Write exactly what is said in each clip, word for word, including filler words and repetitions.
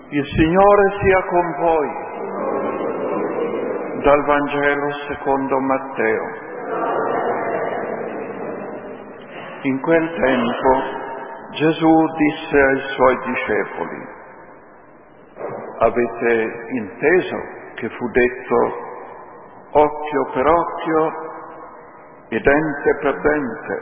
Il Signore sia con voi. Dal Vangelo secondo Matteo. In quel tempo Gesù disse ai suoi discepoli: avete inteso che fu detto occhio per occhio e dente per dente?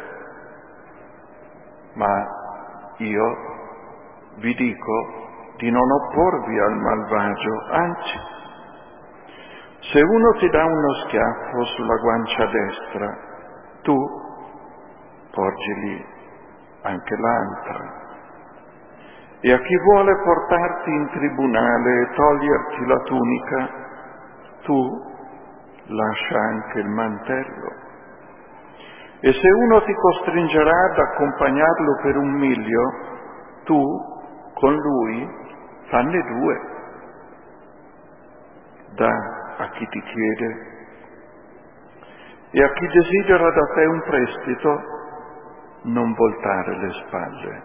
Ma io vi dico di non opporvi al malvagio, anzi, se uno ti dà uno schiaffo sulla guancia destra, tu porgili anche l'altra. E a chi vuole portarti in tribunale e toglierti la tunica, tu lascia anche il mantello. E se uno ti costringerà ad accompagnarlo per un miglio, tu con lui fanne due. Dà a chi ti chiede e a chi desidera da te un prestito non voltare le spalle.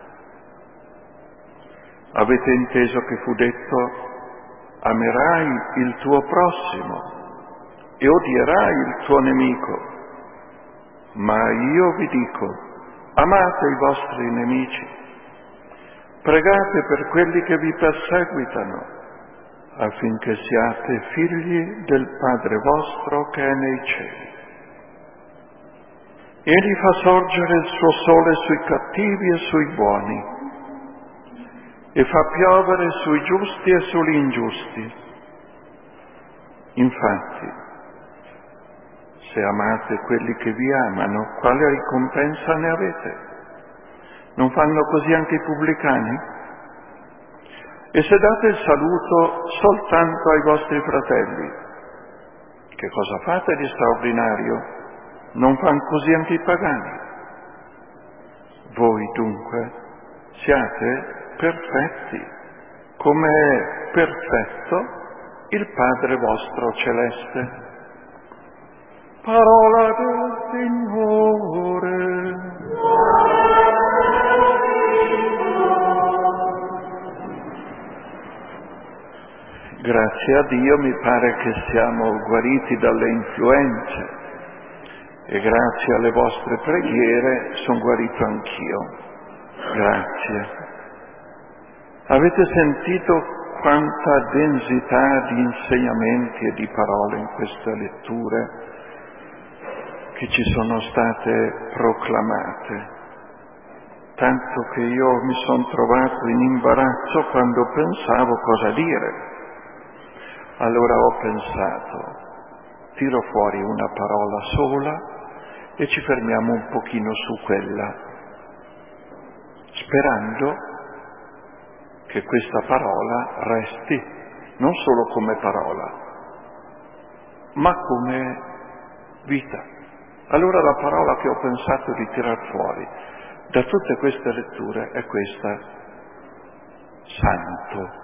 Avete inteso che fu detto amerai il tuo prossimo e odierai il tuo nemico, ma io vi dico amate i vostri nemici, pregate per quelli che vi perseguitano, affinché siate figli del Padre vostro che è nei cieli. Egli fa sorgere il suo sole sui cattivi e sui buoni, e fa piovere sui giusti e sugli ingiusti. Infatti, se amate quelli che vi amano, quale ricompensa ne avete? Non fanno così anche i pubblicani? E se date il saluto soltanto ai vostri fratelli, che cosa fate di straordinario? Non fanno così anche i pagani? Voi dunque siate perfetti, come è perfetto il Padre vostro celeste. Parola del Signore. Grazie a Dio mi pare che siamo guariti dalle influenze e grazie alle vostre preghiere sono guarito anch'io. Grazie. Avete sentito quanta densità di insegnamenti e di parole in queste letture che ci sono state proclamate, tanto che io mi sono trovato in imbarazzo quando pensavo cosa dire. Allora ho pensato, tiro fuori una parola sola e ci fermiamo un pochino su quella, sperando che questa parola resti non solo come parola, ma come vita. Allora la parola che ho pensato di tirar fuori da tutte queste letture è questa: santo.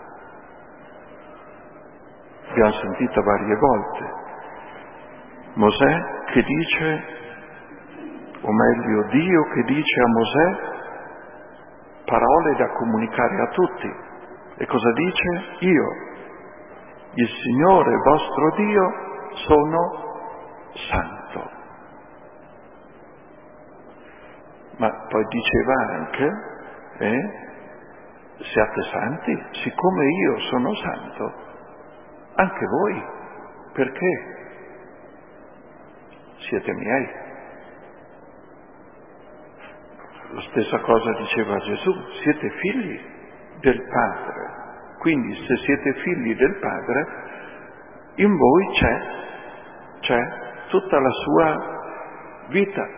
Abbiamo sentito varie volte Mosè che dice, o meglio Dio che dice a Mosè parole da comunicare a tutti. E cosa dice? Io, il Signore vostro Dio, sono santo. Ma poi diceva anche, eh, siate santi, siccome io sono santo, anche voi, perché siete miei. La stessa cosa diceva Gesù, siete figli del Padre, quindi se siete figli del Padre, in voi c'è, c'è tutta la sua vita.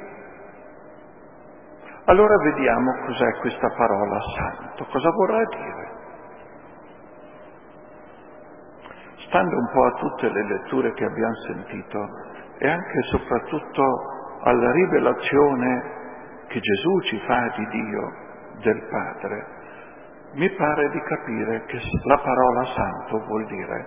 Allora vediamo cos'è questa parola santo, cosa vorrà dire. Stando un po' a tutte le letture che abbiamo sentito e anche e soprattutto alla rivelazione che Gesù ci fa di Dio, del Padre, mi pare di capire che la parola santo vuol dire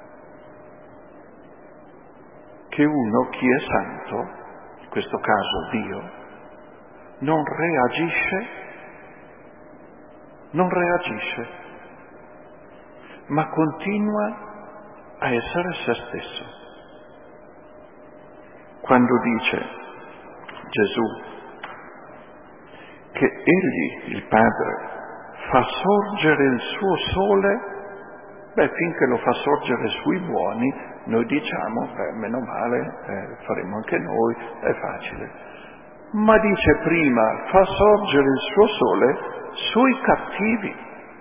che uno, chi è santo, in questo caso Dio, non reagisce, non reagisce. ma continua a essere se stesso. Quando dice Gesù che Egli, il Padre, fa sorgere il suo sole, beh, finché lo fa sorgere sui buoni, noi diciamo, beh, meno male, eh, faremo anche noi, è facile. Ma dice prima, fa sorgere il suo sole sui cattivi.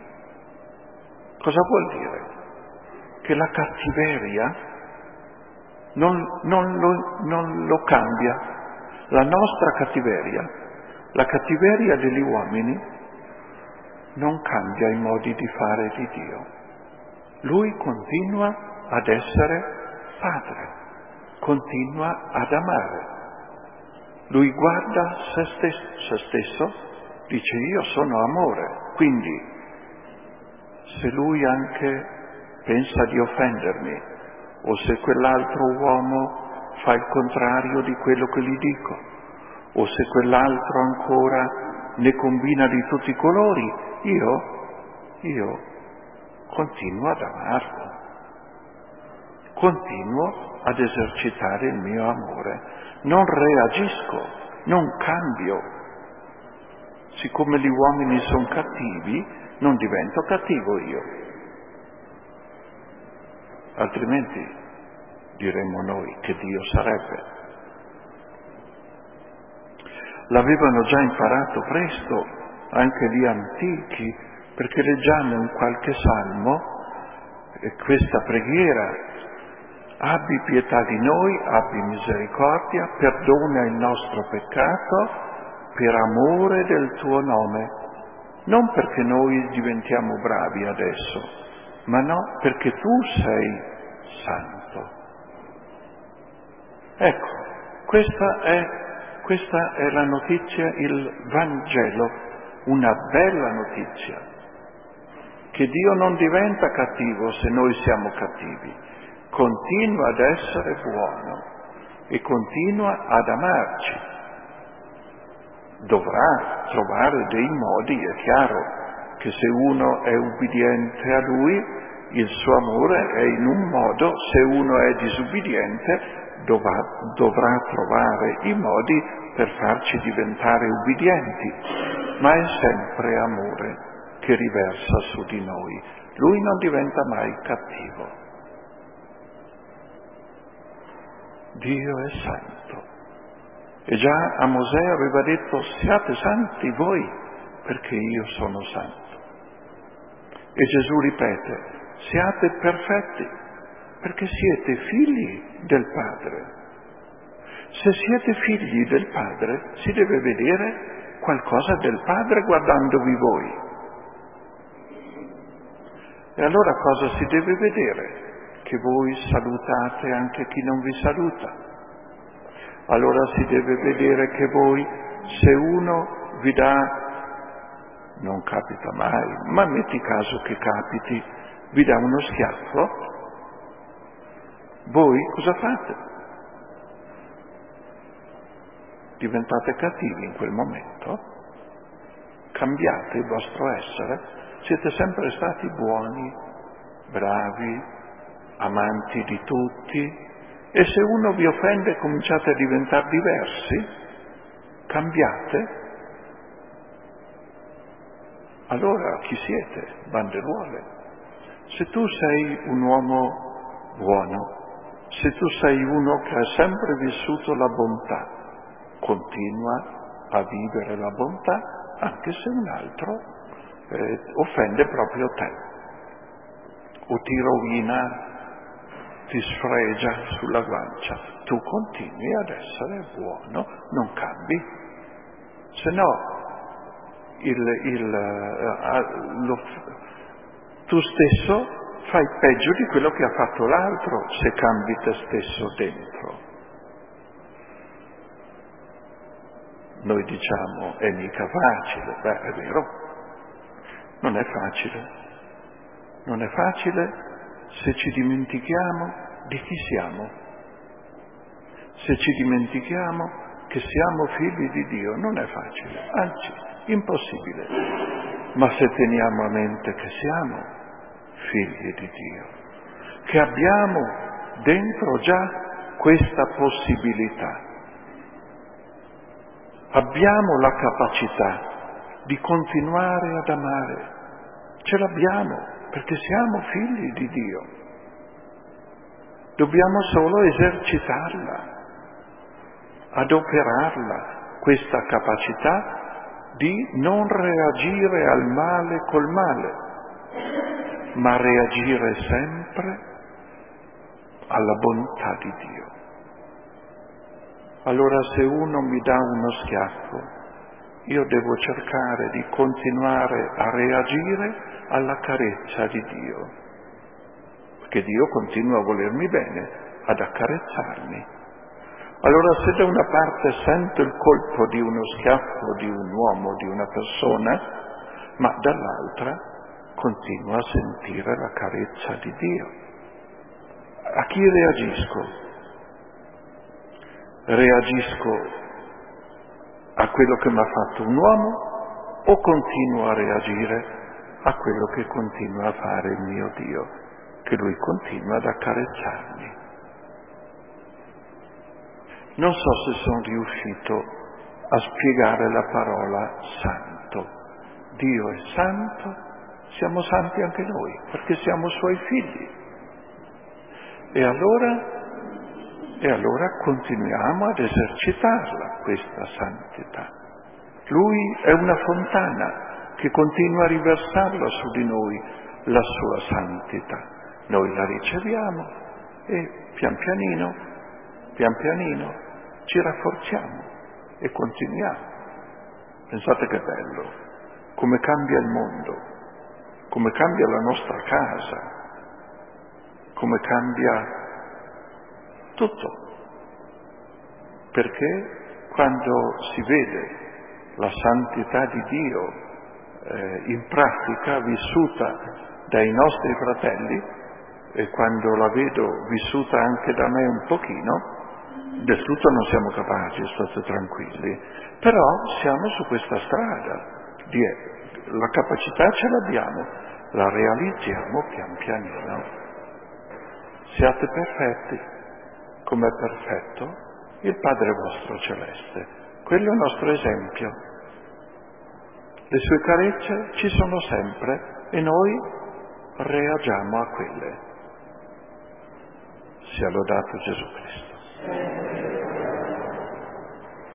Cosa vuol dire? Che la cattiveria non, non, lo, non lo cambia. La nostra cattiveria, la cattiveria degli uomini, non cambia i modi di fare di Dio. Lui continua ad essere Padre, continua ad amare. Lui guarda se stesso, se stesso, dice io sono amore, quindi se lui anche pensa di offendermi o se quell'altro uomo fa il contrario di quello che gli dico o se quell'altro ancora ne combina di tutti i colori, io, io continuo ad amarlo, continuo ad esercitare il mio amore, non reagisco, non cambio. Siccome gli uomini sono cattivi, non divento cattivo io. Altrimenti diremmo noi che Dio sarebbe. L'avevano già imparato presto anche gli antichi, perché leggiamo in qualche salmo eh, questa preghiera: abbi pietà di noi, abbi misericordia, perdona il nostro peccato per amore del tuo nome. Non perché noi diventiamo bravi adesso, ma no, perché tu sei santo. Ecco, questa è, questa è la notizia, il Vangelo, una bella notizia, che Dio non diventa cattivo se noi siamo cattivi, continua ad essere buono e continua ad amarci. Dovrà trovare dei modi, è chiaro che se uno è ubbidiente a Lui, il suo amore è in un modo, se uno è disubbidiente dovrà, dovrà trovare i modi per farci diventare ubbidienti, ma è sempre amore che riversa su di noi. Lui non diventa mai cattivo. Dio è santo. E già a Mosè aveva detto: siate santi voi, perché io sono santo. E Gesù ripete: siate perfetti, perché siete figli del Padre. Se siete figli del Padre, si deve vedere qualcosa del Padre guardandovi voi. E allora cosa si deve vedere? Che voi salutate anche chi non vi saluta. Allora si deve vedere che voi, se uno vi dà, non capita mai, ma metti caso che capiti, vi dà uno schiaffo, voi cosa fate? Diventate cattivi in quel momento? Cambiate il vostro essere? Siete sempre stati buoni, bravi, amanti di tutti? E se uno vi offende cominciate a diventare diversi? Cambiate? Allora chi siete? Banderuole. Se tu sei un uomo buono, se tu sei uno che ha sempre vissuto la bontà, continua a vivere la bontà anche se un altro eh, offende proprio te o ti rovina, ti sfregia sulla guancia. Tu continui ad essere buono, non cambi. Se no, il, il, uh, lo, tu stesso fai peggio di quello che ha fatto l'altro se cambi te stesso dentro. Noi diciamo è mica facile, beh è vero, non è facile, non è facile se ci dimentichiamo di chi siamo, se ci dimentichiamo che siamo figli di Dio, non è facile, anzi impossibile, ma se teniamo a mente che siamo figli di Dio, che abbiamo dentro già questa possibilità. Abbiamo la capacità di continuare ad amare, ce l'abbiamo perché siamo figli di Dio. Dobbiamo solo esercitarla, adoperarla, questa capacità di non reagire al male col male, ma reagire sempre alla bontà di Dio. Allora se uno mi dà uno schiaffo, io devo cercare di continuare a reagire alla carezza di Dio, perché Dio continua a volermi bene, ad accarezzarmi. Allora se da una parte sento il colpo di uno schiaffo di un uomo, di una persona, ma dall'altra continuo a sentire la carezza di Dio. A chi reagisco? Reagisco a quello che mi ha fatto un uomo o continuo a reagire a quello che continua a fare il mio Dio, che Lui continua ad accarezzarmi? Non so se sono riuscito a spiegare la parola santo. Dio è santo, siamo santi anche noi, perché siamo Suoi figli. E allora, e allora continuiamo ad esercitarla, questa santità. Lui è una fontana che continua a riversarla su di noi, la sua santità. Noi la riceviamo e pian pianino, pian pianino, ci rafforziamo e continuiamo. Pensate che bello, come cambia il mondo, come cambia la nostra casa, come cambia tutto. Perché quando si vede la santità di Dio eh, in pratica, vissuta dai nostri fratelli, e quando la vedo vissuta anche da me un pochino, del tutto non siamo capaci, state tranquilli, però siamo su questa strada, di, la capacità ce l'abbiamo, la realizziamo pian pianino. Siate perfetti, come è perfetto il Padre vostro celeste. Quello è il nostro esempio. Le sue carezze ci sono sempre e noi reagiamo a quelle. Sia lodato Gesù Cristo.